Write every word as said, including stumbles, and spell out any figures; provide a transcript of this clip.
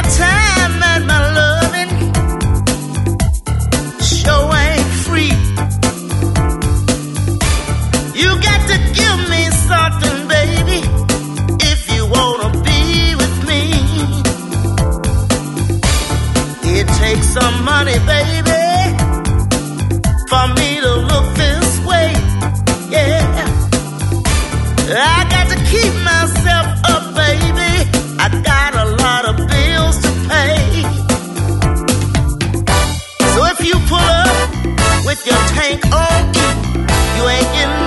time and my loving sure ain't free. You got to give me something, baby, if you wanna be with me. It takes some money, baby, for me to look this way. Yeah, I got to keep myself up, baby. I got a lot of bills to pay. So if you pull up with your tank on E, you ain't getting